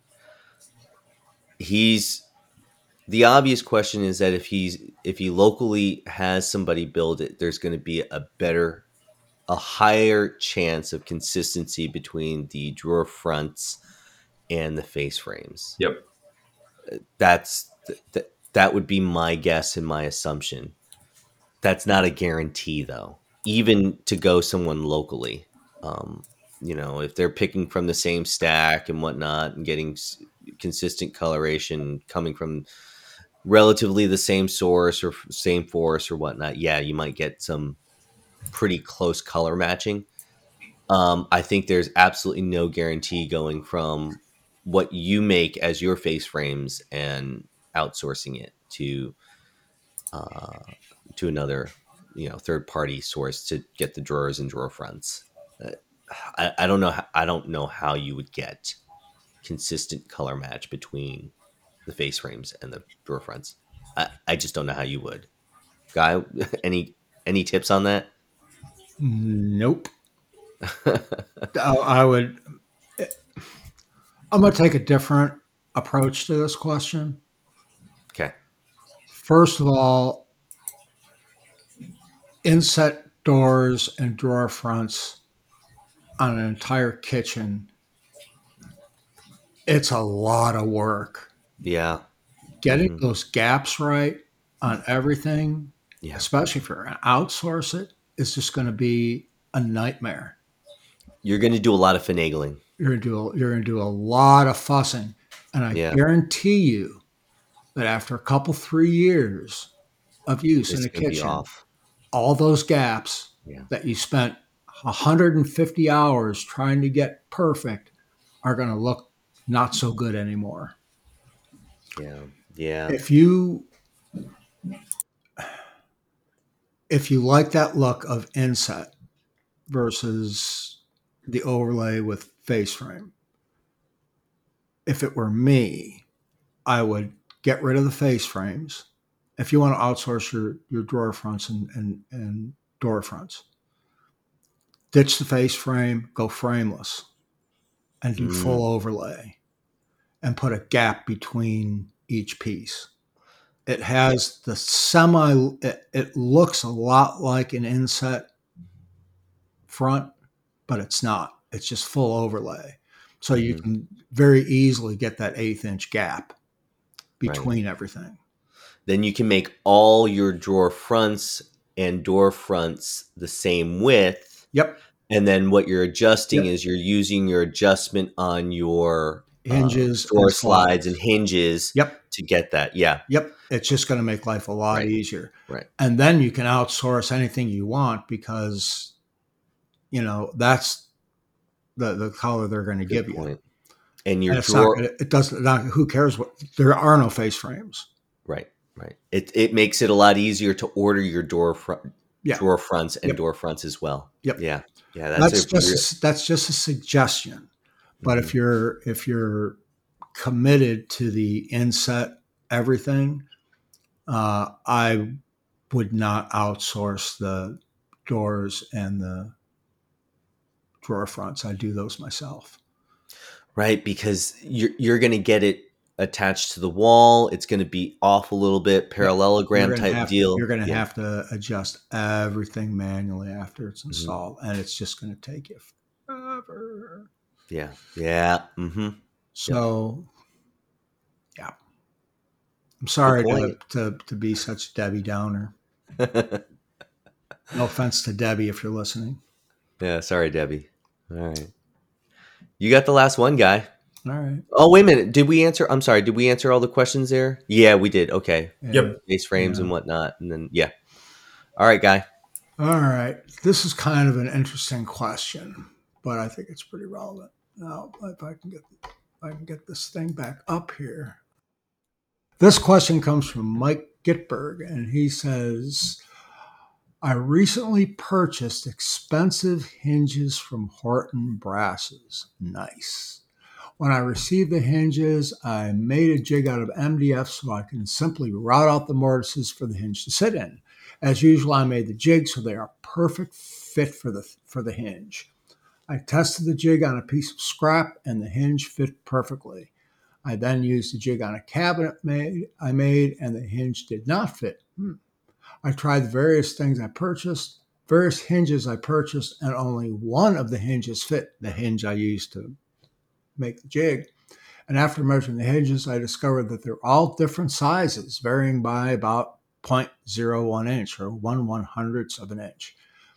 He's the obvious question is that if he's if he locally has somebody build it, there's going to be a better, a higher chance of consistency between the drawer fronts and the face frames. Yep. That's th- that would be my guess and my assumption. That's not a guarantee, though, even to go someone locally. Um, you know, if they're picking from the same stack and whatnot and getting s- consistent coloration coming from relatively the same source or f- same force or whatnot, yeah, you might get some pretty close color matching. Um, I think there's absolutely no guarantee going from what you make as your face frames and outsourcing it to uh, to another, you know, third party source to get the drawers and drawer fronts. Uh, I, I don't know. How, I don't know how you would get consistent color match between the face frames and the drawer fronts. I, I just don't know how you would. Guy, any any tips on that? Nope. I, I would. I'm going to take a different approach to this question. Okay. First of all, inset doors and drawer fronts on an entire kitchen, it's a lot of work. Yeah. Getting Mhm. those gaps right on everything, Yeah. especially if you're going to outsource it, is just going to be a nightmare. You're going to do a lot of finagling. You're going to do a, you're going to do a lot of fussing, and I Yeah. guarantee you that after a couple three years of use It's in a going to be kitchen, off. all those gaps Yeah. that you spent one hundred fifty hours trying to get perfect are going to look not so good anymore. Yeah. Yeah. If you if you like that look of inset versus the overlay with face frame, if it were me, I would get rid of the face frames. If you want to outsource your, your drawer fronts and, and, and door fronts, ditch the face frame, go frameless, and do Mm. full overlay and put a gap between each piece. It has the semi, it, it looks a lot like an inset front, but it's not. It's just full overlay. So you Mhm. can very easily get that eighth inch gap Right. between everything. Then you can make all your drawer fronts and door fronts the same width. Yep. And then what you're adjusting Yep. is you're using your adjustment on your uh, Hinges door and slides slides. and hinges Yep. to get that. Yeah. Yep. It's just going to make life a lot Right. easier. Right. And then you can outsource anything you want because, you know, that's the, the color they're going to Good give point. you. And your And it's drawer. not, gonna- it doesn't, not, who cares what, there are no face frames. Right. Right. It it makes it a lot easier to order your door front, Yeah. drawer fronts and Yep. door fronts as well. Yep. Yeah. Yeah. That's, That's a just, real, that's just a suggestion. But Mhm. if you're, if you're committed to the inset everything, uh, I would not outsource the doors and the drawer fronts. I do those myself. Right, because you're you're going to get it attached to the wall. It's going to be off a little bit, parallelogram You're gonna type have, deal. You're going to Yeah. have to adjust everything manually after it's Mhm. installed, and it's just going to take you forever. Yeah. Yeah. Mm-hmm. So, yeah, I'm sorry to, point. to to be such Debbie Downer. No offense to Debbie if you're listening. Yeah. Sorry, Debbie. All right. You got the last one, guy. All right. Oh, wait a minute. Did we answer? I'm sorry. Did we answer all the questions there? Yeah, we did. Okay. Yeah. Yep. Base frames Yeah. and whatnot. And then, yeah. All right, guy. All right. This is kind of an interesting question, but I think it's pretty relevant. Now, if I can get if I can get this thing back up here. This question comes from Mike Gitberg, and he says, I recently purchased expensive hinges from Horton Brasses. Nice. When I received the hinges, I made a jig out of M D F so I can simply route out the mortises for the hinge to sit in. As usual, I made the jig so they are perfect fit for the for the hinge. I tested the jig on a piece of scrap and the hinge fit perfectly. I then used the jig on a cabinet made I made and the hinge did not fit. Hmm. I tried the various things I purchased, various hinges I purchased, and only one of the hinges fit, the hinge I used to make the jig. And after measuring the hinges, I discovered that they're all different sizes, varying by about zero point zero one inch or one one hundredths of an inch.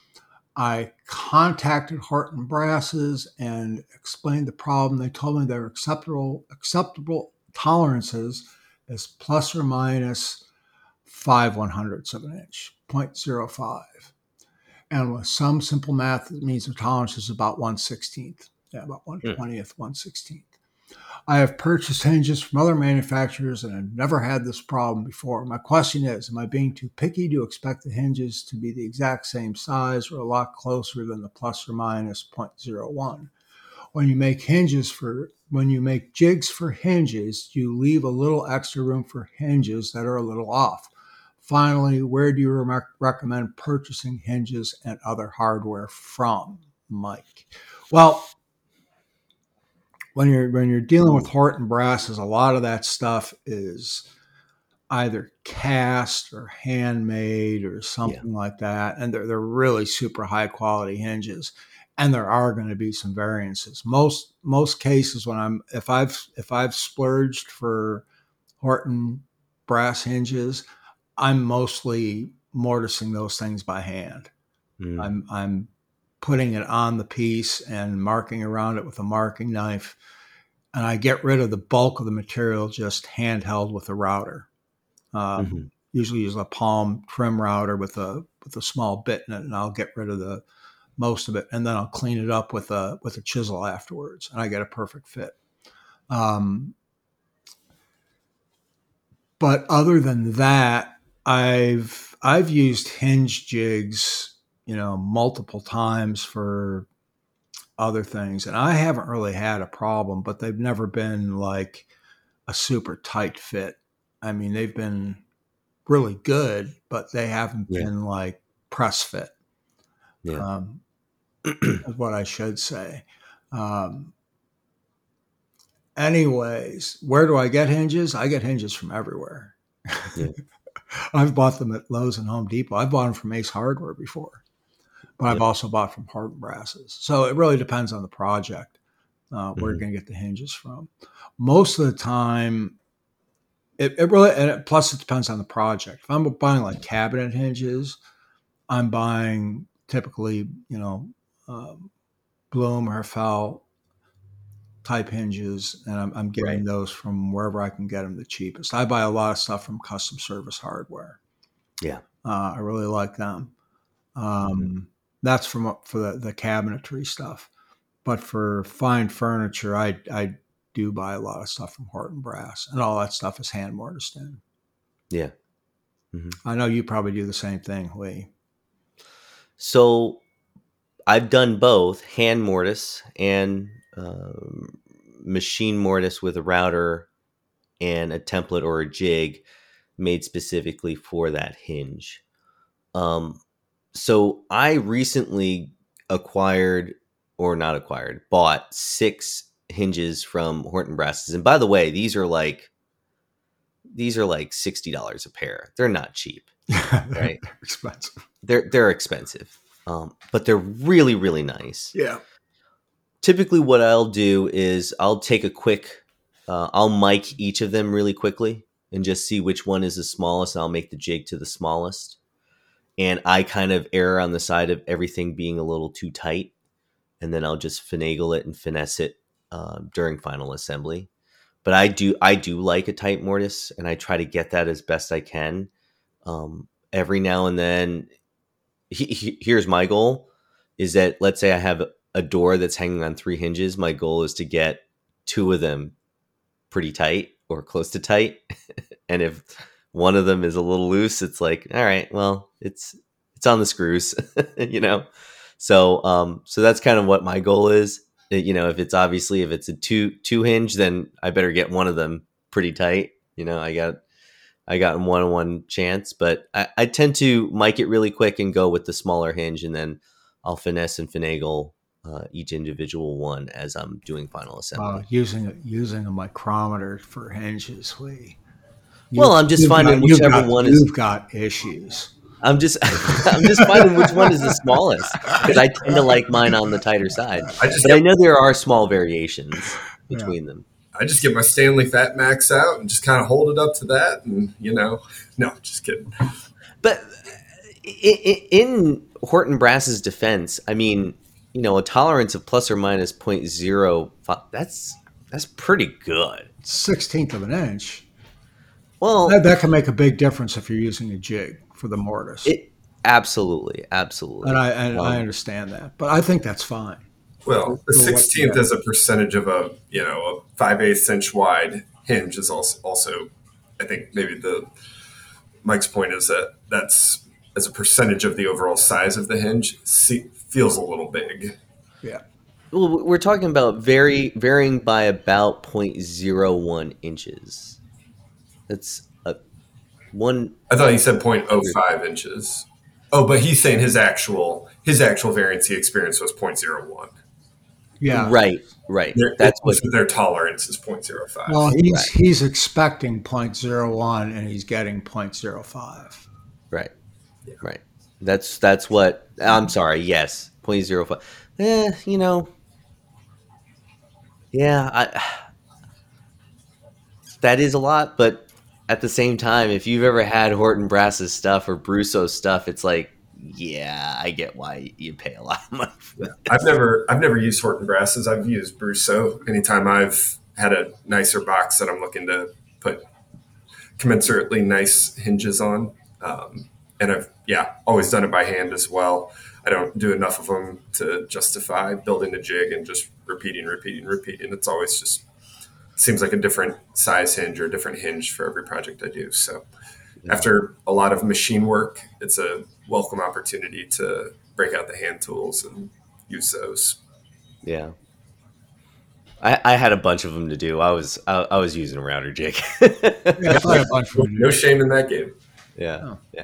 I contacted Horton Brasses and explained the problem. They told me their acceptable acceptable tolerances is plus or minus five one hundredths of an inch, zero point zero five. And with some simple math, it means their tolerance is about one sixteenth. Yeah, about one twentieth, one sixteenth. I have purchased hinges from other manufacturers and I've never had this problem before. My question is, am I being too picky to expect the hinges to be the exact same size or a lot closer than the plus or minus zero point zero one? When you make hinges for, when you make jigs for hinges, you leave a little extra room for hinges that are a little off. Finally, where do you re- recommend purchasing hinges and other hardware from, Mike? Well, when you're when you're dealing with Horton Brasses, a lot of that stuff is either cast or handmade or something yeah. like that, and they're they're really super high quality hinges. And there are going to be some variances. Most most cases when I'm if I've if I've splurged for Horton brass hinges, I'm mostly mortising those things by hand. Mm. I'm I'm putting it on the piece and marking around it with a marking knife. And I get rid of the bulk of the material just handheld with a router. Um, mm-hmm. Usually use a palm trim router with a with a small bit in it, and I'll get rid of the most of it, and then I'll clean it up with a with a chisel afterwards, and I get a perfect fit. Um, but other than that, I've I've used hinge jigs, you know, multiple times for other things, and I haven't really had a problem, but they've never been like a super tight fit. I mean, they've been really good, but they haven't yeah. been like press fit. Yeah. Um, is what I should say. Um, anyways, where do I get hinges? I get hinges from everywhere. Yeah. I've bought them at Lowe's and Home Depot. I've bought them from Ace Hardware before, but yeah. I've also bought from Horton Brasses. So it really depends on the project, uh, where mm-hmm. you're going to get the hinges from. Most of the time, it, it really, and it, plus it depends on the project. If I'm buying like cabinet hinges, I'm buying typically, you know, um, Bloom or Hafel type hinges, and I'm, I'm getting right. those from wherever I can get them the cheapest. I buy a lot of stuff from Custom Service Hardware. Yeah, uh, I really like them. Um, mm-hmm. That's from for the, the cabinetry stuff, but for fine furniture, I I do buy a lot of stuff from Horton Brass, and all that stuff is hand mortised in. Yeah, mm-hmm. I know you probably do the same thing, Lee. So I've done both hand mortise and uh, machine mortise with a router and a template or a jig made specifically for that hinge. Um, so I recently acquired, or not acquired, bought six hinges from Horton Brasses. And by the way, these are like, these are like sixty dollars a pair. They're not cheap, right? They're expensive. They're, they're expensive. Um, but they're really, really nice. Yeah. Typically what I'll do is I'll take a quick, uh, I'll mic each of them really quickly and just see which one is the smallest. And I'll make the jig to the smallest. And I kind of err on the side of everything being a little too tight. And then I'll just finagle it and finesse it uh, during final assembly. But I do, I do like a tight mortise, and I try to get that as best I can. Um, every now and then, He, he, here's my goal is that, let's say I have a door that's hanging on three hinges. My goal is to get two of them pretty tight or close to tight. And if one of them is a little loose, it's like, all right, well, it's, it's on the screws, you know? So, um, so that's kind of what my goal is. You know, if it's obviously, if it's a two, two hinge, then I better get one of them pretty tight. You know, I got, I got one on one chance, but I, I tend to mic it really quick and go with the smaller hinge, and then I'll finesse and finagle uh, each individual one as I'm doing final assembly. Uh, using using a micrometer for hinges, we. Well, I'm just finding got, whichever got, one you've is. You've got issues. I'm just I'm just finding which one is the smallest, because I tend to like mine on the tighter side. I just but get, I know there are small variations between yeah. them. I just get my Stanley Fat Max out and just kind of hold it up to that. And, you know, no, just kidding. But in, in Horton Brass's defense, I mean, you know, a tolerance of plus or minus zero point zero five, that's that's pretty good. Sixteenth of an inch. Well, That, that can make a big difference if you're using a jig for the mortise. it absolutely, absolutely. And I and Um, I understand that, but I think that's fine. Well, the For what- sixteenth yeah. as a percentage of a you know a five eighths inch wide hinge is also also I think maybe the Mike's point is that that's as a percentage of the overall size of the hinge see, feels a little big. Yeah. well, we're talking about vary varying by about zero point zero one inches. That's a one. I thought he said zero point zero five inches. Oh, but he's saying his actual his actual variance he experienced was zero point zero one. Yeah. Right, right. Their, That's what. their tolerance is zero point zero five. Well, he's Right. he's expecting zero point zero one and he's getting zero point zero five. Right, right. That's that's what. I'm sorry. Yes, zero point zero five. Eh, you know. Yeah, I, that is a lot, but at the same time, if you've ever had Horton Brass's stuff or Brusso's stuff, it's like, yeah, I get why you pay a lot of money for that. I've never I've never used Horton Brasses. I've used Brusso anytime I've had a nicer box that I'm looking to put commensurately nice hinges on. Um, and I've yeah always done it by hand as well. I don't do enough of them to justify building a jig and just repeating, repeating, repeating. It's always just seems like a different size hinge or a different hinge for every project I do. So after a lot of machine work, it's a welcome opportunity to break out the hand tools and use those. Yeah. I, I had a bunch of them to do. I was I, I was using a router jig. Yeah, I had a bunch of them. No shame in that game. yeah, Oh. yeah.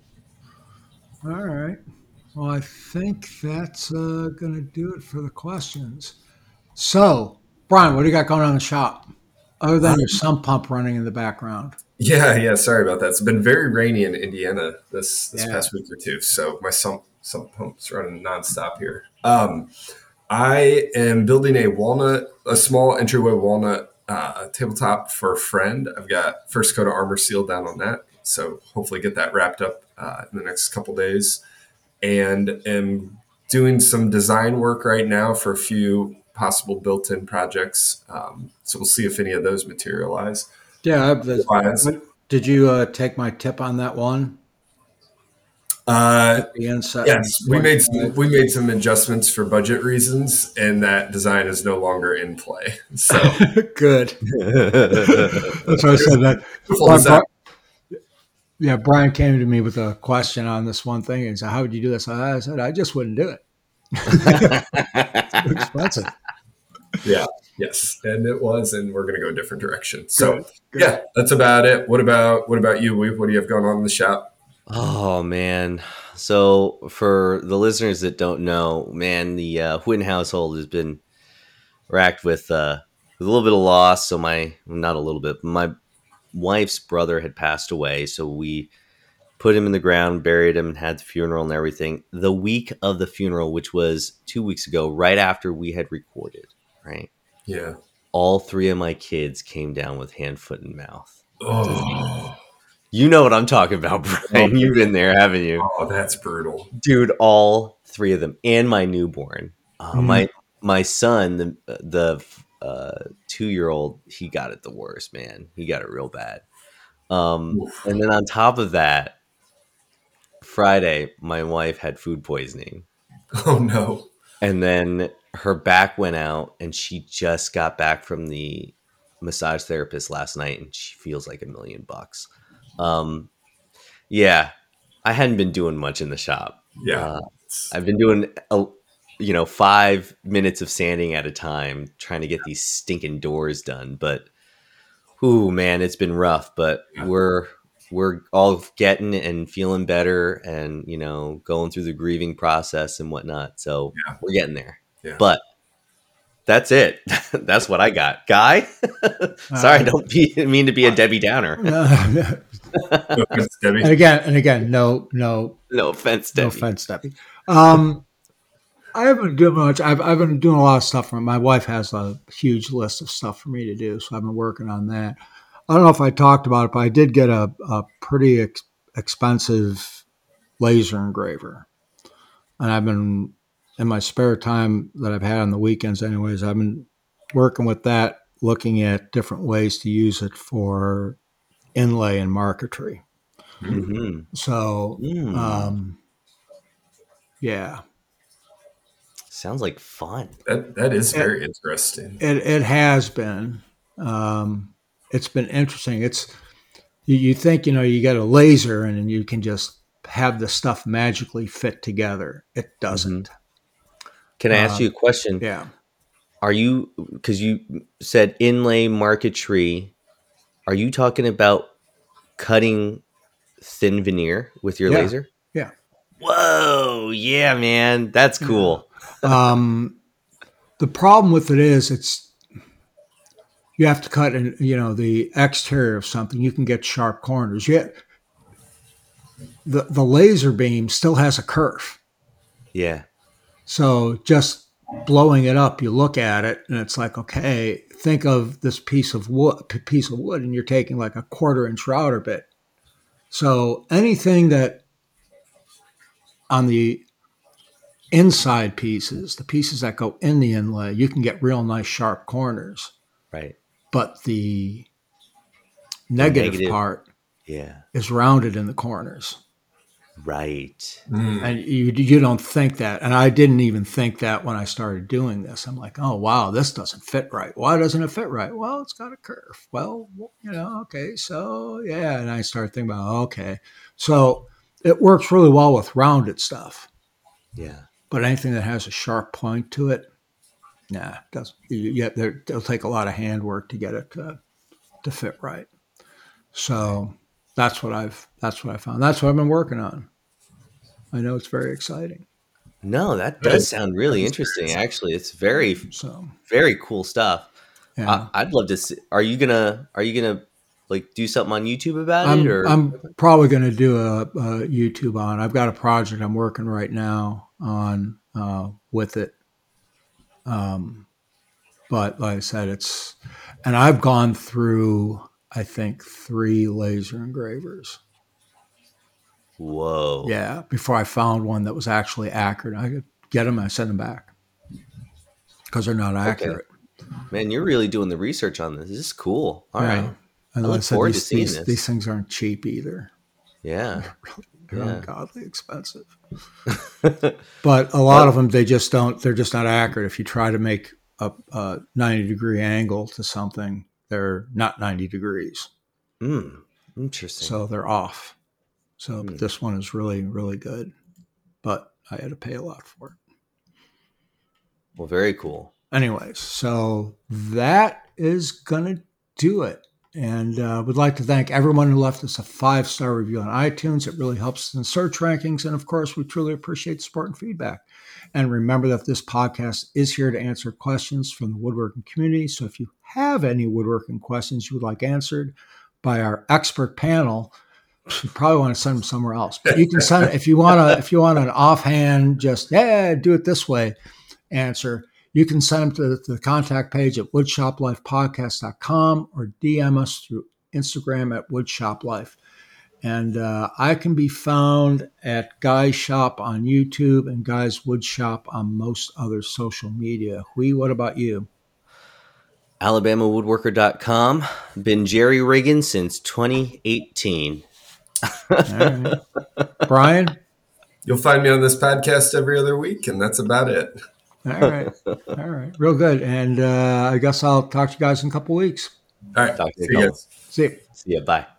All right. Well, I think that's uh, going to do it for the questions. So, Brian, what do you got going on in the shop? Other than your sump pump running in the background. Yeah, yeah. Sorry about that. It's been very rainy in Indiana this this Yeah. past week or two, so my sump sump pump's running nonstop here. Um, I am building a walnut, a small entryway walnut uh, tabletop for a friend. I've got first coat of Armor Seal down on that, so hopefully get that wrapped up uh, in the next couple days. And am doing some design work right now for a few possible built-in projects. Um, so we'll see if any of those materialize. Yeah. the- Otherwise- Did you uh, take my tip on that one? Uh, The inside. yes, we made some, we made some adjustments for budget reasons, and that design is no longer in play. So Good. That's why I said that. full design- Yeah, Brian came to me with a question on this one thing and said, "How would you do this?" I said, "I just wouldn't do it. It's too expensive." yeah, yes, and it was, and we're going to go a different direction. So Good, good. yeah, that's about it. What about what about you, Weave? What do you have going on in the shop? Oh man. So for the listeners that don't know, man, the uh, Whitten household has been racked with uh, with a little bit of loss. So my not a little bit, my wife's brother had passed away, so we put him in the ground, buried him, and had the funeral and everything. The week of the funeral, which was two weeks ago, right after we had recorded, right? Yeah. All three of my kids came down with hand, foot, and mouth. Oh, You know what I'm talking about, Brian. You've been there, haven't you? oh, that's brutal. Dude, all three of them, and my newborn. Uh, Mhm. My my son, the the uh, two year old, he got it the worst, man. He got it real bad. Um, Oof. and then on top of that, Friday, my wife had food poisoning, Oh no. and then her back went out, and she just got back from the massage therapist last night, and she feels like a million bucks. Um, yeah, I hadn't been doing much in the shop. Yeah. Uh, I've been doing, a, you know, five minutes of sanding at a time, trying to get these stinking doors done. But, ooh, man, it's been rough. But Yeah. we're we're all getting and feeling better, and you know, going through the grieving process and whatnot. So Yeah. we're getting there. Yeah. But that's it. That's what I got, Guy. Sorry, I don't be, mean to be a Debbie Downer. No, Thanks, Debbie. and again, and again, no, no, No offense, no Debbie. offense, Debbie. Um, I haven't been doing much. I've I've been doing a lot of stuff for my wife. Has a huge list of stuff for me to do, so I've been working on that. I don't know if I talked about it, but I did get a, a pretty ex- expensive laser engraver. And I've been, in my spare time that I've had on the weekends anyways, I've been working with that, looking at different ways to use it for inlay and marquetry. Mm-hmm. So, Mm. um, yeah. Sounds like fun. That that is very it, interesting. It it has been. Um, it's been interesting. It's you, you think you know you get a laser and you can just have the stuff magically fit together. It doesn't. Mm-hmm. Can I ask um, you a question? Yeah. Are you, because you said inlay marquetry, are you talking about cutting thin veneer with your yeah. laser? Yeah. Whoa. Yeah, man. That's cool. Yeah. um, the problem with it is it's, you have to cut in, you know, the exterior of something. You can get sharp corners. Yet the, the laser beam still has a curve. Yeah. So just blowing it up, you look at it and it's like, okay, think of this piece of wood, piece of wood, and you're taking like a quarter inch router bit. So anything that on the inside pieces, the pieces that go in the inlay, you can get real nice sharp corners. Right. But the negative, the negative part yeah. is rounded in the corners. Right. Mm. And you you don't think that. And I didn't even think that when I started doing this. I'm like, oh, wow, this doesn't fit right. Why doesn't it fit right? Well, it's got a curve. Well, you know, okay, so yeah. And I started thinking about, okay. So it works really well with rounded stuff. Yeah. But anything that has a sharp point to it, nah, it doesn't. You, you, it'll take a lot of handwork to get it to, to fit right. So that's what I've that's what I found. That's what I've been working on. I know it's very exciting. No, that does sound really interesting. Actually, it's very so very cool stuff. Yeah. I, I'd love to see. Are you gonna Are you gonna like do something on YouTube about I'm, it? Or I'm probably gonna do a, a YouTube on. I've got a project I'm working right now on uh, with it. Um, but like I said, it's and I've gone through I think three laser engravers. Whoa. Yeah, before I found one that was actually accurate. I could get them and I send them back because they're not accurate. Okay. Man, you're really doing the research on this. This is cool. All yeah. right. And I look I said, forward these, to seeing these, this. These things aren't cheap either. Yeah. They're, really, they're yeah. ungodly expensive. But a lot well, of them, they just don't, they're just not accurate. If you try to make a, a ninety degree angle to something, they're not ninety degrees. Mm, interesting. So they're off. So but this one is really, really good, but I had to pay a lot for it. Well, very cool. Anyways, so that is going to do it. And uh, would like to thank everyone who left us a five-star review on iTunes. It really helps us in search rankings. And of course, we truly appreciate support and feedback. And remember that this podcast is here to answer questions from the woodworking community. So if you have any woodworking questions you would like answered by our expert panel, you probably want to send them somewhere else. But you can send it if you want to. If you want an offhand, just yeah, do it this way answer. You can send them to the, to the contact page at woodshop life podcast dot com or D M us through Instagram at woodshoplife. And uh, I can be found at Guys Shop on YouTube and Guys Woodshop on most other social media. Hui, what about you? Alabama woodworker dot com. Been jerry rigging since twenty eighteen. All right. Brian? You'll find me on this podcast every other week, and that's about it. All right. All right. Real good. And uh, I guess I'll talk to you guys in a couple weeks. All right. Talk to See you guys. See you. See ya. Bye.